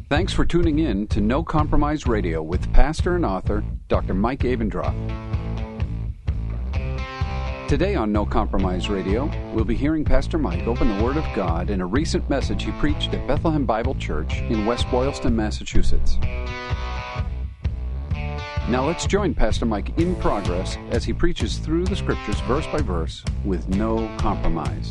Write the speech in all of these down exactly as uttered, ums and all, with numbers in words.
Thanks for tuning in to No Compromise Radio with pastor and author Doctor Mike Abendroth. Today on No Compromise Radio, we'll be hearing Pastor Mike open the Word of God in a recent message he preached at Bethlehem Bible Church in West Boylston, Massachusetts. Now let's join Pastor Mike in progress as he preaches through the Scriptures verse by verse with no compromise.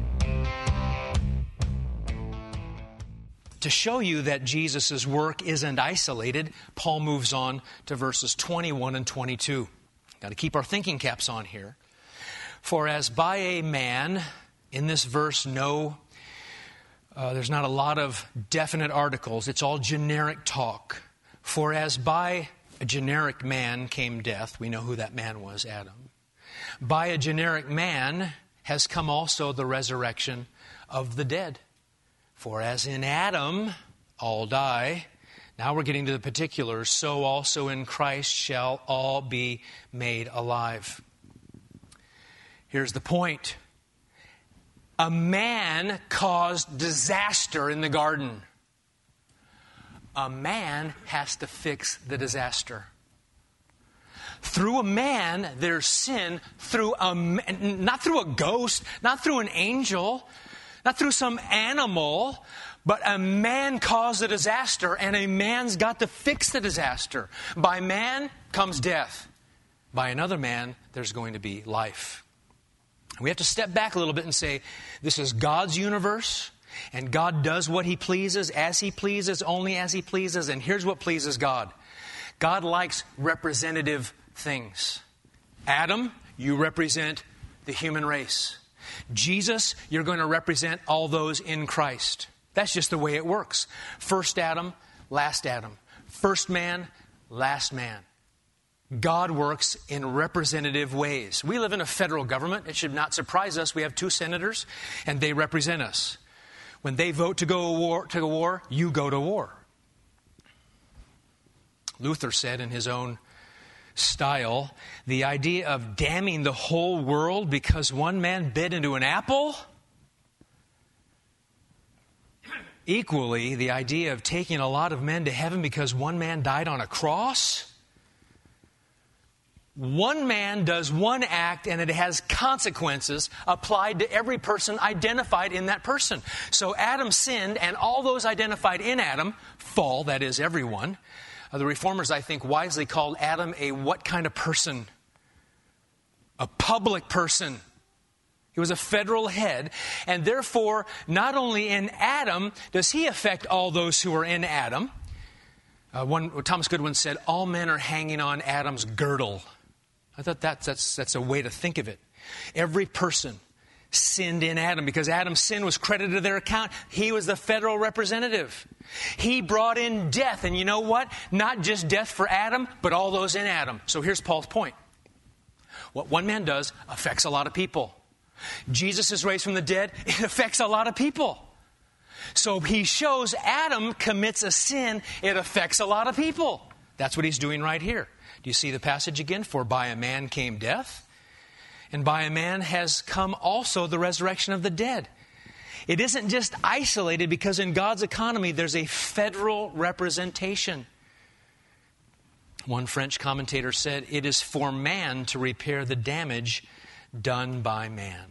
To show you that Jesus' work isn't isolated, Paul moves on to verses twenty-one and twenty-two. Got to keep our thinking caps on here. For as by a man, in this verse, no, uh, there's not a lot of definite articles. It's all generic talk. For as by a generic man came death, we know who that man was, Adam. By a generic man has come also the resurrection of the dead. For as in Adam all die, now we're getting to the particulars, so also in Christ shall all be made alive. Here's the point. A man caused disaster in the garden. A man has to fix the disaster. Through a man, there's sin. Through a, not through a ghost, not through an angel, not through some animal, but a man caused a disaster, and a man's got to fix the disaster. By man comes death. By another man, there's going to be life. We have to step back a little bit and say, this is God's universe, and God does what He pleases, as He pleases, only as He pleases, and here's what pleases God. God likes representative things. Adam, you represent the human race. Jesus, you're going to represent all those in Christ. That's just the way it works. First Adam, last Adam. First man, last man. God works in representative ways. We live in a federal government. It should not surprise us. We have two senators, and they represent us. When they vote to go to war, to war, you go to war. Luther said in his own style, the idea of damning the whole world because one man bit into an apple. Equally, the idea of taking a lot of men to heaven because one man died on a cross. One man does one act and it has consequences applied to every person identified in that person. So Adam sinned and all those identified in Adam fall, that is everyone. Uh, the Reformers, I think, wisely called Adam a what kind of person? A public person. He was a federal head. And therefore, not only in Adam does he affect all those who are in Adam. Uh, one, Thomas Goodwin said, all men are hanging on Adam's girdle. I thought that's, that's, that's a way to think of it. Every person sinned in Adam because Adam's sin was credited to their account. He was the federal representative. He brought in death. And you know what? Not just death for Adam, but all those in Adam. So here's Paul's point. What one man does affects a lot of people. Jesus is raised from the dead. It affects a lot of people. So he shows Adam commits a sin. It affects a lot of people. That's what he's doing right here. Do you see the passage again? For by a man came death, and by a man has come also the resurrection of the dead. It isn't just isolated because in God's economy there's a federal representation. One French commentator said, it is for man to repair the damage done by man.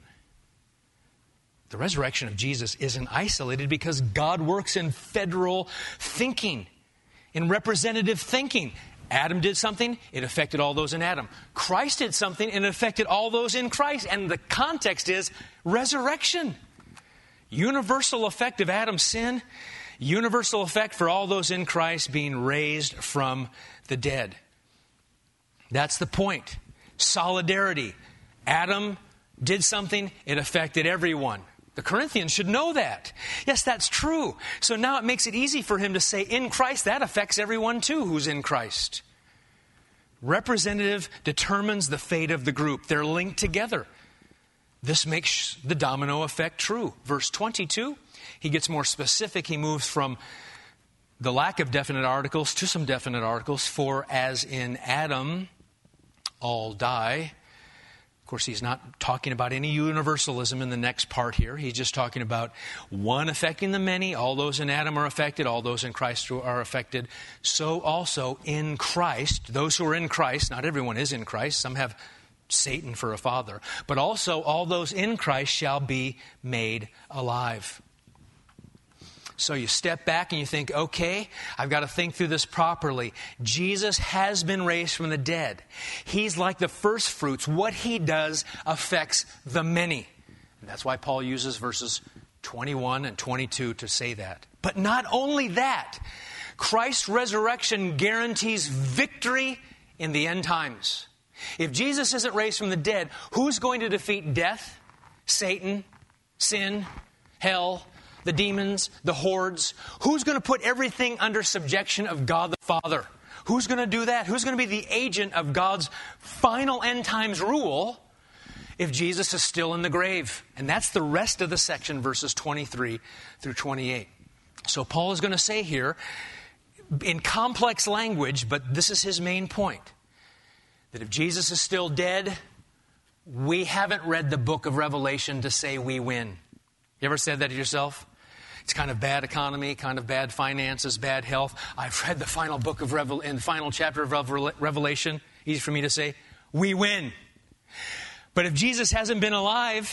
The resurrection of Jesus isn't isolated because God works in federal thinking, in representative thinking. Adam did something, it affected all those in Adam. Christ did something, and it affected all those in Christ. And the context is resurrection. Universal effect of Adam's sin, universal effect for all those in Christ being raised from the dead. That's the point. Solidarity. Adam did something, it affected everyone. The Corinthians should know that. Yes, that's true. So now it makes it easy for him to say, in Christ, that affects everyone too who's in Christ. Representative determines the fate of the group. They're linked together. This makes the domino effect true. Verse twenty-two, he gets more specific. He moves from the lack of definite articles to some definite articles. For as in Adam all die. course, he's not talking about any universalism in the next part here. He's just talking about one affecting the many. All those in Adam are affected. All those in Christ are affected. So also in Christ, those who are in Christ, not everyone is in Christ. Some have Satan for a father. But also all those in Christ shall be made alive. So you step back and you think, okay, I've got to think through this properly. Jesus has been raised from the dead. He's like the first fruits. What he does affects the many. And that's why Paul uses verses twenty-one and twenty-two to say that. But not only that, Christ's resurrection guarantees victory in the end times. If Jesus isn't raised from the dead, who's going to defeat death, Satan, sin, hell, the demons, the hordes? Who's going to put everything under subjection of God the Father? Who's going to do that? Who's going to be the agent of God's final end times rule if Jesus is still in the grave? And that's the rest of the section, verses twenty-three through twenty-eight. So Paul is going to say here, in complex language, but this is his main point, that if Jesus is still dead, we haven't read the book of Revelation to say we win. You ever said that to yourself? It's kind of bad economy, kind of bad finances, bad health. I've read the final book of Revel- in the final chapter of Revel- Revelation. Easy for me to say, we win. But if Jesus hasn't been alive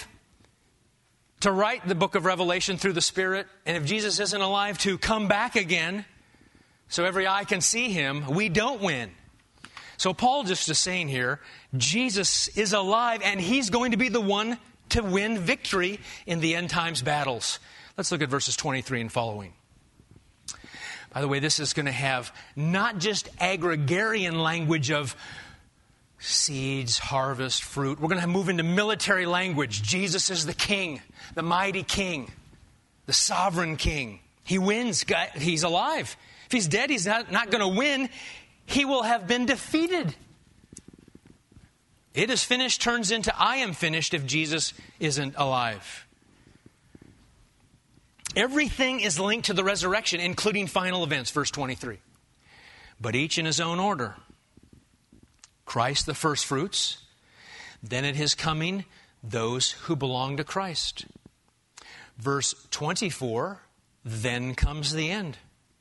to write the book of Revelation through the Spirit, and if Jesus isn't alive to come back again so every eye can see him, we don't win. So Paul just is saying here, Jesus is alive and he's going to be the one to win victory in the end times battles. Let's look at verses twenty-three and following. By the way, this is going to have not just agrarian language of seeds, harvest, fruit. We're going to move into military language. Jesus is the king, the mighty king, the sovereign king. He wins. He's alive. If he's dead, he's not, not going to win. He will have been defeated. It is finished turns into I am finished if Jesus isn't alive. Everything is linked to the resurrection, including final events, verse twenty-three. But each in his own order. Christ the first fruits, then at his coming, those who belong to Christ. Verse twenty-four, then comes the end.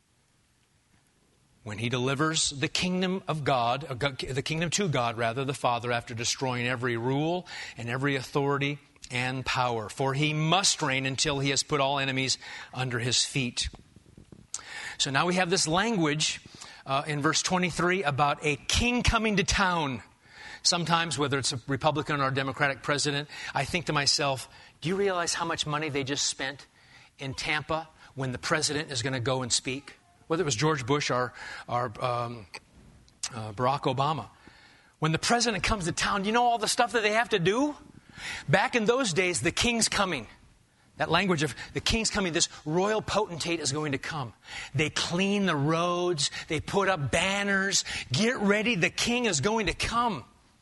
When he delivers the kingdom of God, the kingdom to God, rather, the Father, after destroying every rule and every authority and power. For he must reign until he has put all enemies under his feet. So now we have this language uh, in verse twenty-three about a king coming to town. Sometimes, whether it's a Republican or a Democratic president, I think to myself, do you realize how much money they just spent in Tampa when the president is going to go and speak? Whether it was George Bush or, or um, uh, Barack Obama. When the president comes to town, you know all the stuff that they have to do? Back in those days, the king's coming. That language of the king's coming, this royal potentate is going to come. They clean the roads. They put up banners. Get ready, the king is going to come.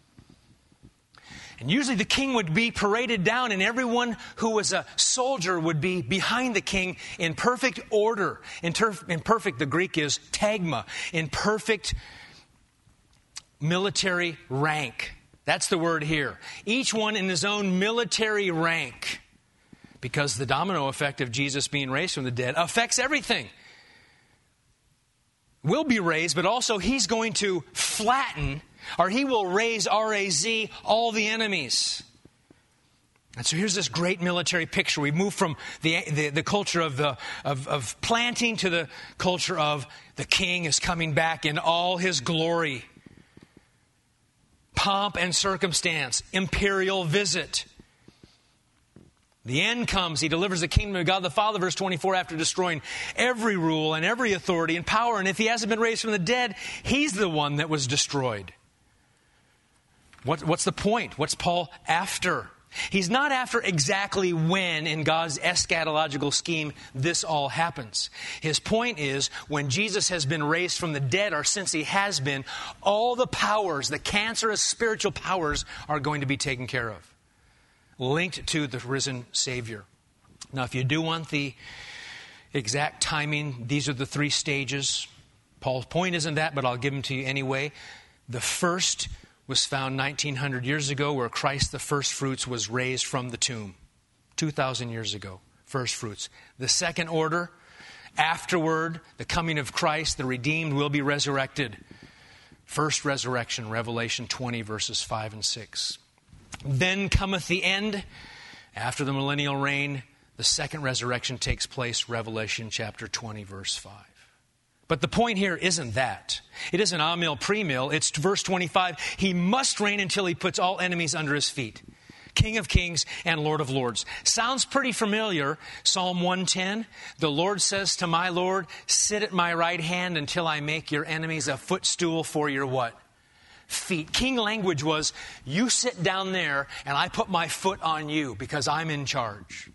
And usually the king would be paraded down and everyone who was a soldier would be behind the king in perfect order. In, ter- in perfect, the Greek is tagma. In perfect military rank. That's the word here. Each one in his own military rank. Because the domino effect of Jesus being raised from the dead affects everything. Will be raised, but also he's going to flatten, or he will raise, R A Z, all the enemies. And so here's this great military picture. We move from the the, the culture of, the, of, of planting to the culture of the king is coming back in all his glory. Pomp and circumstance, imperial visit. The end comes. He delivers the kingdom of God the Father, verse twenty-four, after destroying every rule and every authority and power. And if he hasn't been raised from the dead, he's the one that was destroyed. What, what's the point? What's Paul after? He's not after exactly when in God's eschatological scheme this all happens. His point is when Jesus has been raised from the dead, or since he has been, all the powers, the cancerous spiritual powers, are going to be taken care of. Linked to the risen Savior. Now, if you do want the exact timing, these are the three stages. Paul's point isn't that, but I'll give them to you anyway. The first was found nineteen hundred years ago, where Christ the first fruits was raised from the tomb. two thousand years ago, first fruits. The second order, afterward, the coming of Christ, the redeemed will be resurrected. First resurrection, Revelation twenty, verses five and six. Then cometh the end. After the millennial reign, the second resurrection takes place, Revelation chapter twenty, verse five. But the point here isn't that. It isn't a mill, pre-mill. It's verse twenty-five. He must reign until he puts all enemies under his feet. King of kings and Lord of lords. Sounds pretty familiar. Psalm one ten. The Lord says to my Lord, sit at my right hand until I make your enemies a footstool for your what? Feet. King language was, you sit down there and I put my foot on you because I'm in charge.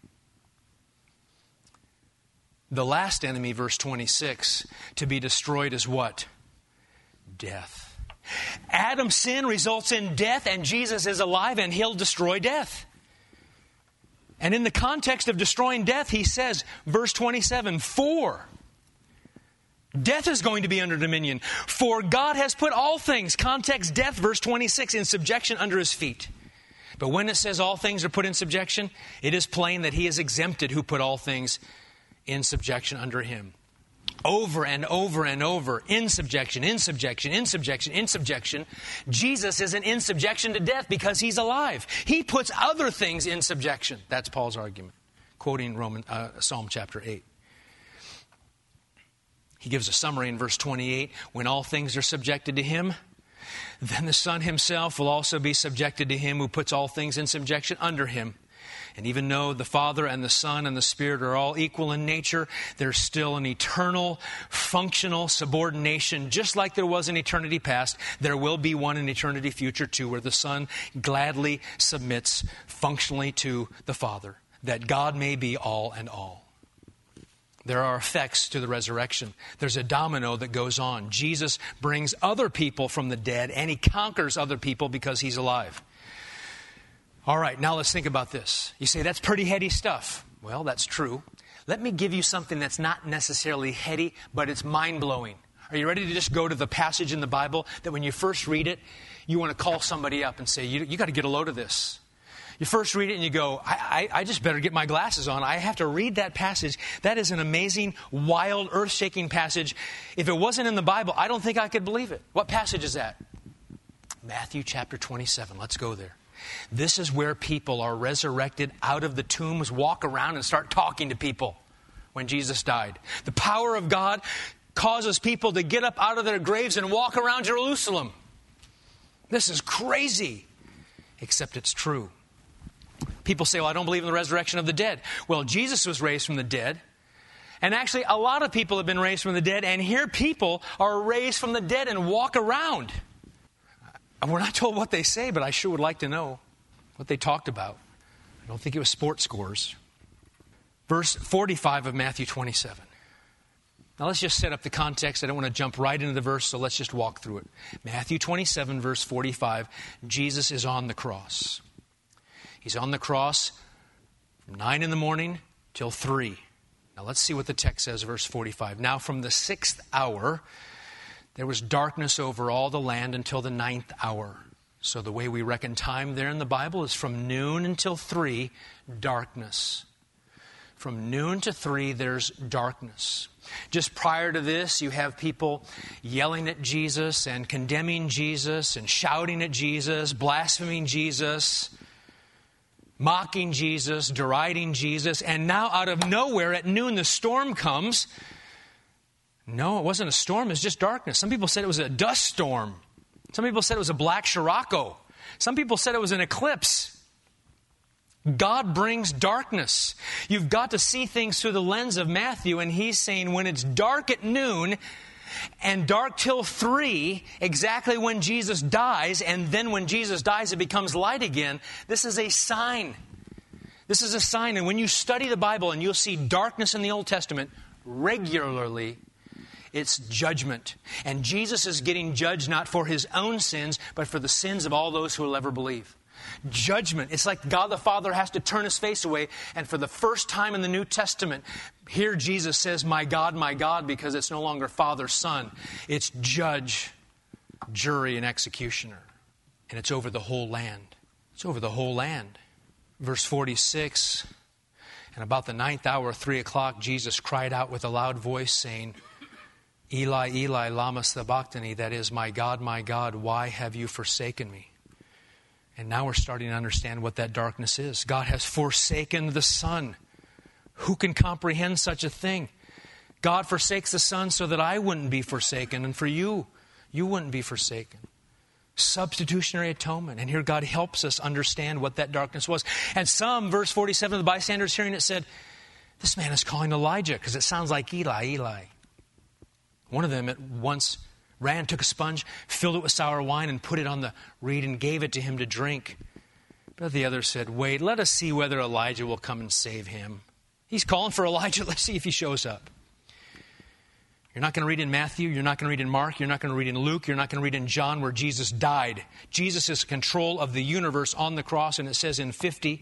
The last enemy, verse twenty-six, to be destroyed is what? Death. Adam's sin results in death, and Jesus is alive, and he'll destroy death. And in the context of destroying death, he says, verse twenty-seven, for death is going to be under dominion. For God has put all things, context death, verse twenty-six, in subjection under his feet. But when it says all things are put in subjection, it is plain that he is exempted who put all things in subjection under him. Over and over and over, in subjection, in subjection, in subjection, in subjection. Jesus isn't in subjection to death because he's alive. He puts other things in subjection. That's Paul's argument, quoting Roman, uh, Psalm chapter eight. He gives a summary in verse twenty-eight. When all things are subjected to him, then the Son himself will also be subjected to him who puts all things in subjection under him. And even though the Father and the Son and the Spirit are all equal in nature, there's still an eternal, functional subordination, just like there was in eternity past. There will be one in eternity future too, where the Son gladly submits functionally to the Father, that God may be all and all. There are effects to the resurrection. There's a domino that goes on. Jesus brings other people from the dead, and he conquers other people because he's alive. All right, now let's think about this. You say, that's pretty heady stuff. Well, that's true. Let me give you something that's not necessarily heady, but it's mind-blowing. Are you ready to just go to the passage in the Bible that when you first read it, you want to call somebody up and say, you, you got to get a load of this. You first read it and you go, I, I, I just better get my glasses on. I have to read that passage. That is an amazing, wild, earth-shaking passage. If it wasn't in the Bible, I don't think I could believe it. What passage is that? Matthew chapter twenty-seven. Let's go there. This is where people are resurrected out of the tombs, walk around and start talking to people when Jesus died. The power of God causes people to get up out of their graves and walk around Jerusalem. This is crazy, except it's true. People say, well, I don't believe in the resurrection of the dead. Well, Jesus was raised from the dead. And actually, a lot of people have been raised from the dead. And here people are raised from the dead and walk around. We're not told what they say, but I sure would like to know what they talked about. I don't think it was sports scores. Verse forty-five of Matthew twenty-seven. Now let's just set up the context. I don't want to jump right into the verse, so let's just walk through it. Matthew twenty-seven, verse forty-five. Jesus is on the cross. He's on the cross from nine in the morning till three. Now let's see what the text says, verse forty-five. Now from the sixth hour, there was darkness over all the land until the ninth hour. So the way we reckon time there in the Bible is from noon until three, darkness. From noon to three, there's darkness. Just prior to this, you have people yelling at Jesus and condemning Jesus and shouting at Jesus, blaspheming Jesus, mocking Jesus, deriding Jesus. And now out of nowhere at noon, the storm comes. No, it wasn't a storm. It was just darkness. Some people said it was a dust storm. Some people said it was a black Scirocco. Some people said it was an eclipse. God brings darkness. You've got to see things through the lens of Matthew, and he's saying when it's dark at noon and dark till three, exactly when Jesus dies, and then when Jesus dies it becomes light again, this is a sign. This is a sign, and when you study the Bible and you'll see darkness in the Old Testament regularly, it's judgment. And Jesus is getting judged not for his own sins, but for the sins of all those who will ever believe. Judgment. It's like God the Father has to turn his face away. And for the first time in the New Testament, here Jesus says, my God, my God, because it's no longer Father, Son. It's judge, jury, and executioner. And it's over the whole land. It's over the whole land. Verse forty-six, and about the ninth hour, three o'clock, Jesus cried out with a loud voice, saying, Eli, Eli, lama sabachthani, that is, my God, my God, why have you forsaken me? And now we're starting to understand what that darkness is. God has forsaken the Son. Who can comprehend such a thing? God forsakes the Son so that I wouldn't be forsaken, and for you, you wouldn't be forsaken. Substitutionary atonement. And here God helps us understand what that darkness was. And some, verse forty-seven, the bystanders hearing it said, this man is calling Elijah, because it sounds like Eli, Eli. One of them at once ran, took a sponge, filled it with sour wine, and put it on the reed and gave it to him to drink. But the other said, wait, let us see whether Elijah will come and save him. He's calling for Elijah. Let's see if he shows up. You're not going to read in Matthew. You're not going to read in Mark. You're not going to read in Luke. You're not going to read in John where Jesus died. Jesus is in control of the universe on the cross. And it says in fifty,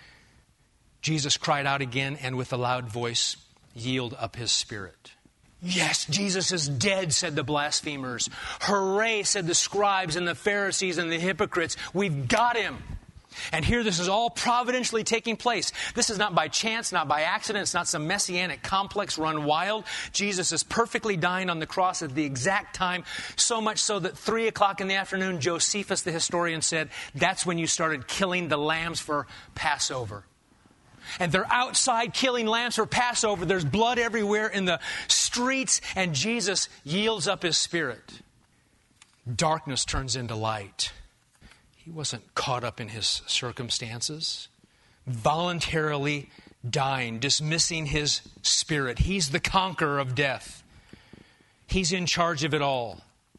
Jesus cried out again and with a loud voice, yield up his spirit. Yes, Jesus is dead, said the blasphemers. Hooray, said the scribes and the Pharisees and the hypocrites. We've got him. And here this is all providentially taking place. This is not by chance, not by accident. It's not some messianic complex run wild. Jesus is perfectly dying on the cross at the exact time, so much so that three o'clock in the afternoon, Josephus, the historian, said, that's when you started killing the lambs for Passover. And they're outside killing lambs for Passover. There's blood everywhere in the streets, and Jesus yields up his spirit. Darkness turns into light. He wasn't caught up in his circumstances, voluntarily dying, dismissing his spirit. He's the conqueror of death. He's in charge of it all.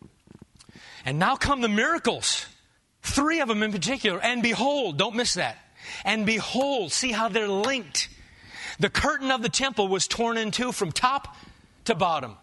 And now come the miracles. Three of them in particular. And behold, don't miss that. And behold, see how they're linked. The curtain of the temple was torn in two from top to bottom.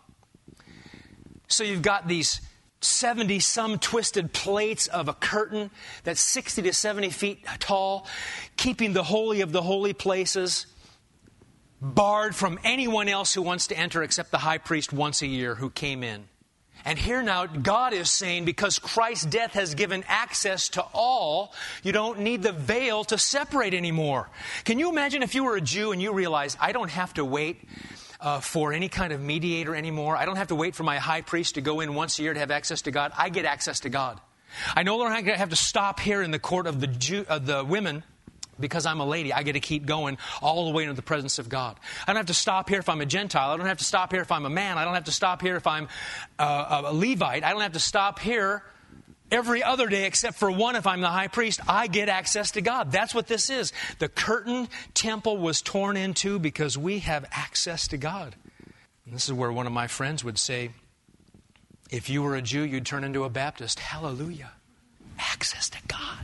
So you've got these seventy some twisted plates of a curtain that's sixty to seventy feet tall, keeping the holy of the holy places barred from anyone else who wants to enter except the high priest once a year who came in. And here now, God is saying, because Christ's death has given access to all, you don't need the veil to separate anymore. Can you imagine if you were a Jew and you realized, I don't have to wait uh, for any kind of mediator anymore. I don't have to wait for my high priest to go in once a year to have access to God. I get access to God. I no longer have to stop here in the court of the Jew, of the women. Because I'm a lady, I get to keep going all the way into the presence of God. I don't have to stop here if I'm a Gentile. I don't have to stop here if I'm a man. I don't have to stop here if I'm uh, a Levite. I don't have to stop here every other day except for one if I'm the high priest. I get access to God. That's what this is. The curtain temple was torn in two because we have access to God. And this is where one of my friends would say, if you were a Jew, you'd turn into a Baptist. Hallelujah. Access to God.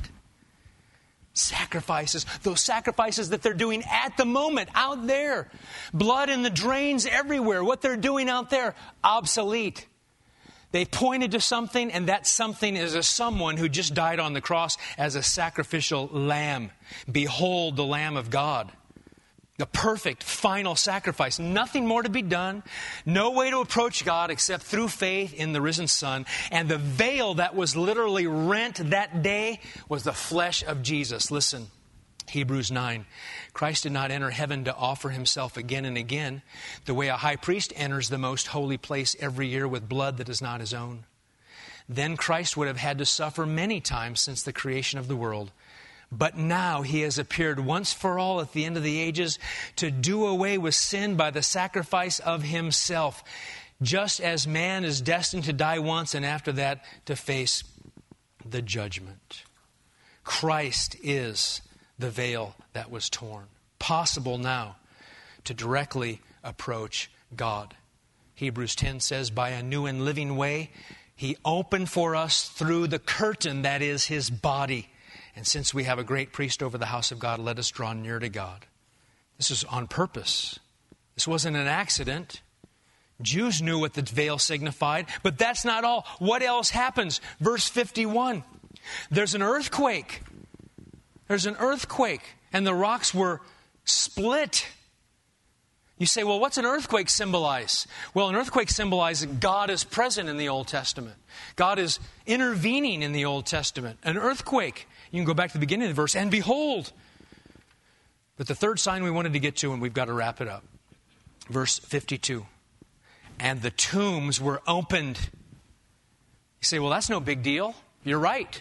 Sacrifices, those sacrifices that they're doing at the moment out there. Blood in the drains everywhere. What they're doing out there, obsolete. They've pointed to something, and that something is a someone who just died on the cross as a sacrificial lamb. Behold the Lamb of God. The perfect final sacrifice. Nothing more to be done. No way to approach God except through faith in the risen Son. And the veil that was literally rent that day was the flesh of Jesus. Listen, Hebrews nine. Christ did not enter heaven to offer himself again and again, the way a high priest enters the most holy place every year with blood that is not his own. Then Christ would have had to suffer many times since the creation of the world. But now he has appeared once for all at the end of the ages to do away with sin by the sacrifice of himself, just as man is destined to die once and after that to face the judgment. Christ is the veil that was torn. Possible now to directly approach God. Hebrews ten says, by a new and living way, he opened for us through the curtain that is his body. And since we have a great priest over the house of God, let us draw near to God. This is on purpose. This wasn't an accident. Jews knew what the veil signified, but that's not all. What else happens? Verse fifty-one. There's an earthquake. There's an earthquake, and the rocks were split. You say, well, what's an earthquake symbolize? Well, an earthquake symbolizes God is present in the Old Testament. God is intervening in the Old Testament. An earthquake, you can go back to the beginning of the verse, and behold. But the third sign we wanted to get to, and we've got to wrap it up. Verse fifty-two. And the tombs were opened. You say, well, that's no big deal. You're right.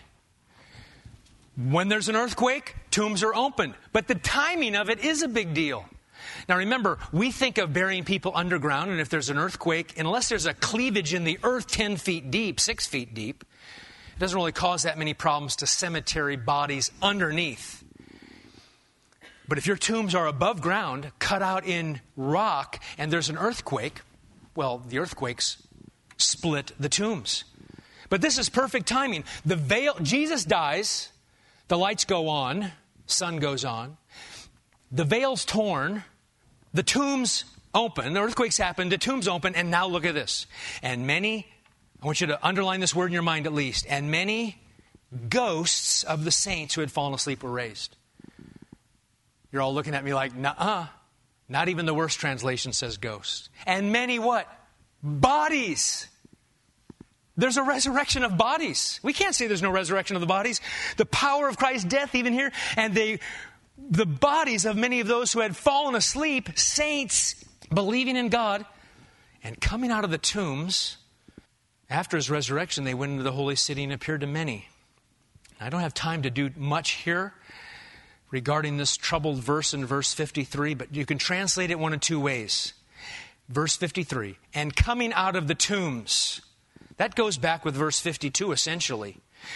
When there's an earthquake, tombs are opened. But the timing of it is a big deal. Now remember, we think of burying people underground, and if there's an earthquake, unless there's a cleavage in the earth ten feet deep, six feet deep, it doesn't really cause that many problems to cemetery bodies underneath. But if your tombs are above ground, cut out in rock, and there's an earthquake, well, the earthquakes split the tombs. But this is perfect timing. The veil, Jesus dies, the lights go on, sun goes on, the veil's torn, the tombs open, the earthquakes happen, the tombs open, and now look at this. And many, I want you to underline this word in your mind at least, and many ghosts of the saints who had fallen asleep were raised. You're all looking at me like, nuh-uh. Not even the worst translation says ghosts. And many what? Bodies. There's a resurrection of bodies. We can't say there's no resurrection of the bodies. The power of Christ's death even here. And they, the bodies of many of those who had fallen asleep, saints, believing in God, and coming out of the tombs, after his resurrection, they went into the holy city and appeared to many. I don't have time to do much here regarding this troubled verse in verse fifty-three, but you can translate it one of two ways. Verse fifty-three, and coming out of the tombs. That goes back with verse fifty-two, essentially.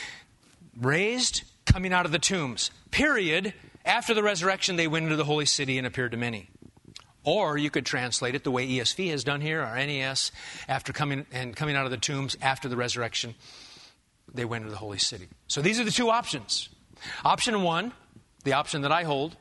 Raised, coming out of the tombs. Period. After the resurrection, they went into the holy city and appeared to many. Or you could translate it the way E S V has done here, or N E S, after coming and coming out of the tombs after the resurrection, they went into the holy city. So these are the two options. Option one, the option that I hold,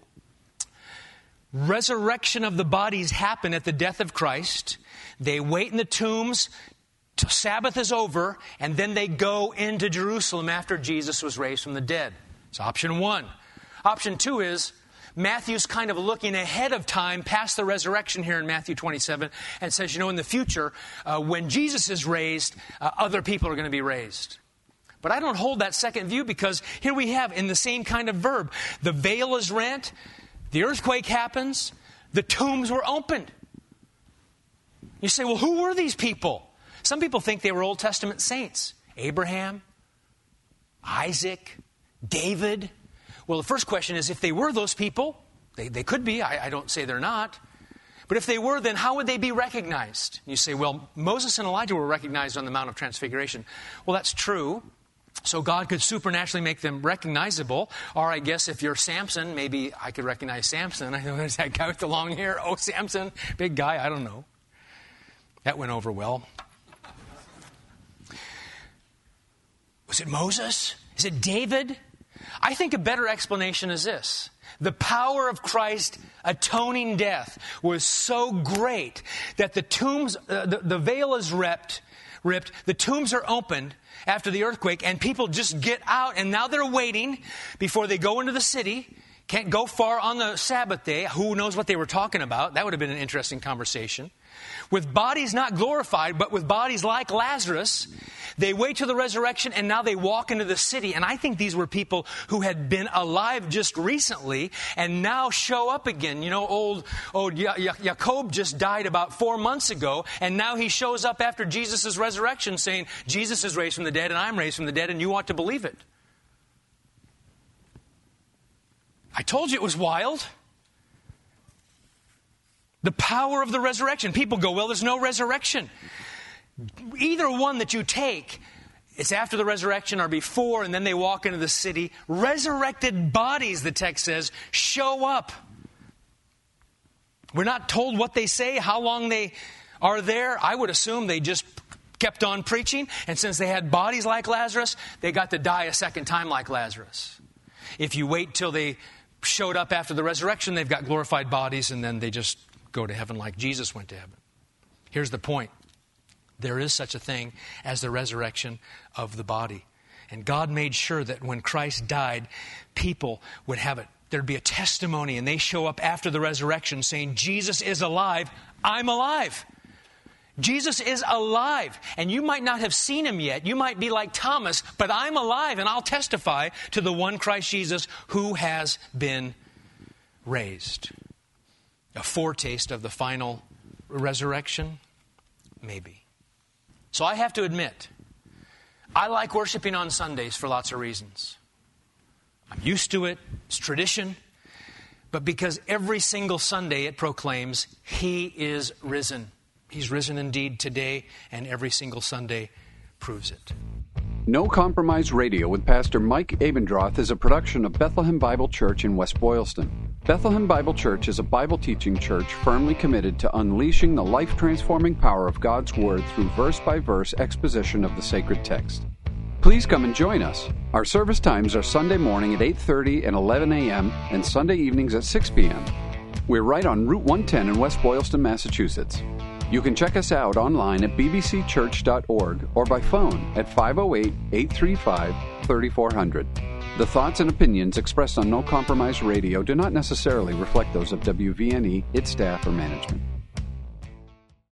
resurrection of the bodies happen at the death of Christ. They wait in the tombs till Sabbath is over, and then they go into Jerusalem after Jesus was raised from the dead. It's option one. Option two is Matthew's kind of looking ahead of time past the resurrection here in Matthew twenty-seven and says, you know, in the future, uh, when Jesus is raised, uh, other people are going to be raised. But I don't hold that second view because here we have in the same kind of verb, the veil is rent, the earthquake happens, the tombs were opened. You say, well, who were these people? Some people think they were Old Testament saints. Abraham, Isaac, David. Well, the first question is, if they were those people, they, they could be, I, I don't say they're not. But if they were, then how would they be recognized? You say, well, Moses and Elijah were recognized on the Mount of Transfiguration. Well, that's true. So God could supernaturally make them recognizable. Or I guess if you're Samson, maybe I could recognize Samson. I know there's that guy with the long hair. Oh, Samson, big guy. I don't know. That went over well. Was it Moses? Is it David? I think a better explanation is this. The power of Christ's atoning death was so great that the tombs, uh, the, the veil is ripped, ripped, the tombs are opened after the earthquake, and people just get out, and now they're waiting before they go into the city. Can't go far on the Sabbath day. Who knows what they were talking about? That would have been an interesting conversation. With bodies not glorified, but with bodies like Lazarus, they wait till the resurrection, and now they walk into the city. And I think these were people who had been alive just recently and now show up again. You know, old, old Jacob just died about four months ago, and now he shows up after Jesus' resurrection saying, Jesus is raised from the dead, and I'm raised from the dead, and you ought to believe it. I told you it was wild. The power of the resurrection. People go, well, there's no resurrection. Either one that you take, it's after the resurrection or before, and then they walk into the city. Resurrected bodies, the text says, show up. We're not told what they say, how long they are there. I would assume they just kept on preaching, and since they had bodies like Lazarus, they got to die a second time like Lazarus. If you wait till they showed up after the resurrection, they've got glorified bodies, and then they just go to heaven like Jesus went to heaven. Here's the point. There is such a thing as the resurrection of the body. And God made sure that when Christ died, people would have it there'd be a testimony, and they show up after the resurrection saying, Jesus is alive, I'm alive. Jesus is alive, and you might not have seen him yet. You might be like Thomas, but I'm alive, and I'll testify to the one Christ Jesus who has been raised. A foretaste of the final resurrection? Maybe. So I have to admit, I like worshiping on Sundays for lots of reasons. I'm used to it. It's tradition. But because every single Sunday it proclaims, He is risen. He's risen indeed today, and every single Sunday proves it. No Compromise Radio with Pastor Mike Abendroth is a production of Bethlehem Bible Church in West Boylston. Bethlehem Bible Church is a Bible-teaching church firmly committed to unleashing the life-transforming power of God's Word through verse-by-verse exposition of the sacred text. Please come and join us. Our service times are Sunday morning at eight thirty and eleven a.m. and Sunday evenings at six p.m. We're right on Route one ten in West Boylston, Massachusetts. You can check us out online at b b c church dot org or by phone at five oh eight, eight three five, three four zero zero. The thoughts and opinions expressed on No Compromise Radio do not necessarily reflect those of W V N E, its staff, or management.